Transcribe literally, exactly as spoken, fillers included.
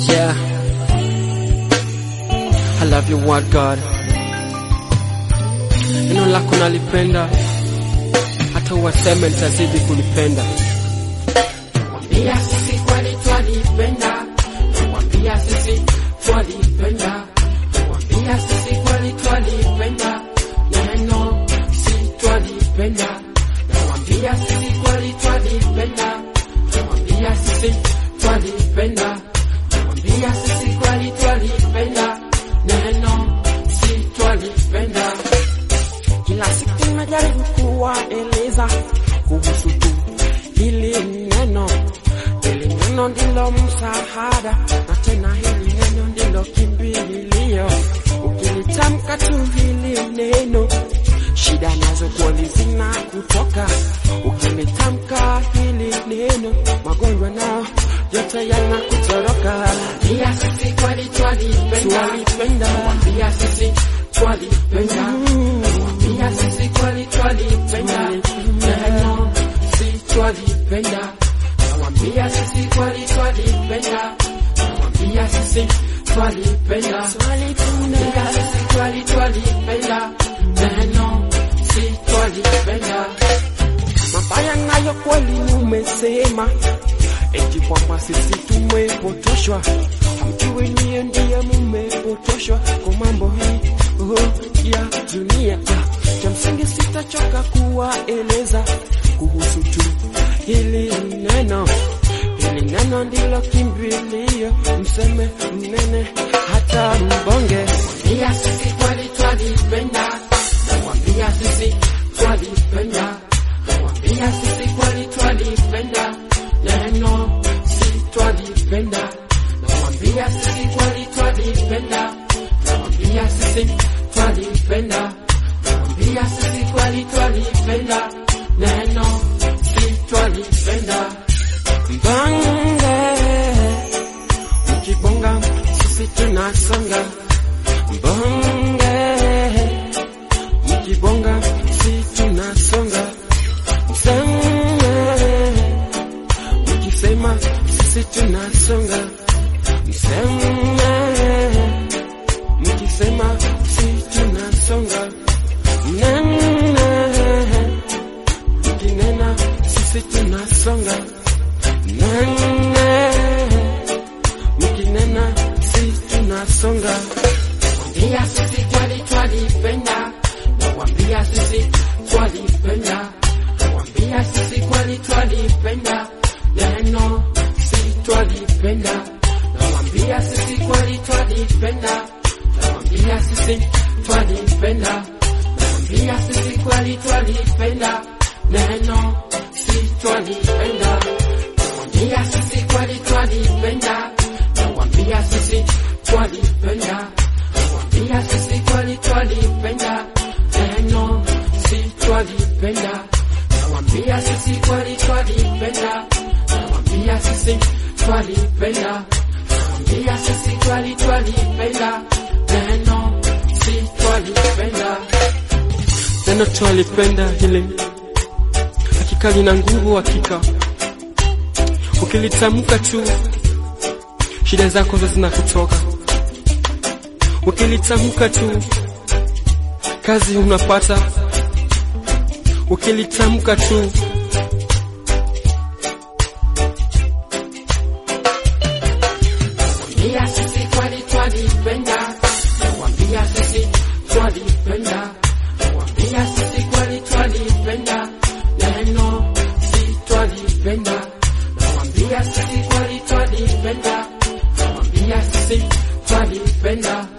Yeah, I love you word God. Neno lako nalipenda, hata uwaseme nitazidi kulipenda. Mwambia sisi kweli twalipenda, mwambia sisi twalipenda, mwambia sisi kweli twalipenda, neno si twalipenda, mwambia sisi kweli twalipenda, mwambia sisi twalipenda, mwambia sisi kweli twalipenda, neno si twalipenda. Kila siku najaribu kuwaeleza kuhusu tu hili neno, hili neno ndilo msaada, na tena hili neno ndilo kimbilio. Ukilitamka tu hili neno, shida nazo kweli zina kutoka. Ukilitamka hili neno, magonjwa nao yote yanakutoroka. Mwambia sisi kweli twalipenda, mwambia sisi twalipenda, mwambia sisi kweli twalipenda, neno si twalipenda, mwambia sisi kweli twalipenda, mwambia sisi twalipenda, mwambia sisi kweli twalipenda, neno si twalipenda. Mabaya nayo kweli umesema, eti kwamba sisi tumepotoshwa. Hamjui niye ndiye mumepotoshwa kwa mambo hii oh, ya dunia. Cha msingi sitachoka kuwaeleza kuhusu tu hili neno. Hili neno ndilo kimbilio, mseme mnene hata mbonge. Mwambia sisi kweli twalipenda, mwambia sisi twalipenda, mwambia sisi kweli twalipenda, neno si twalipenda, mwambia sisi kweli twalipenda, mwambia sisi twalipenda, mwambia sisi kweli twalipenda, neno si twalipenda. Mbonge mkibonga sisi tunasonga, mbonge mkibonga sisi tunasonga, mseme mkisema sisi tunasonga, mseme mkisema sisi tunasonga, mnene mkinena sisi tunasonga, mnene mkinena sisi tunasonga. Mwambia sisi kweli twalipenda, mwambia sisi twalipenda, mwambia sisi kweli twalipenda, neno si twalipenda, mwambia sisi kweli twalipenda, mwambia sisi twalipenda, mwambia sisi kweli twalipenda, neno si twalipenda, mwambia sisi kweli twalipenda, mwambia sisi twalipenda, mwambia sisi kweli twalipenda, neno si twalipenda, mwambia sisi kweli twalipenda, mwambia sisi twalipenda, mwambia sisi kweli twalipenda, neno si twalipenda. Neno twalipenda hili hakika lina nguvu, hakika ukilitamka tu shida zako zote zinakutoka. Ukilitamka tu kazi unapata. Ukilitamka tu mwambia sisi kweli twalipenda, mwambia sisi twalipenda, mwambia sisi kweli twalipenda, neno si twalipenda, mwambia sisi kweli twalipenda, mwambia sisi twalipenda.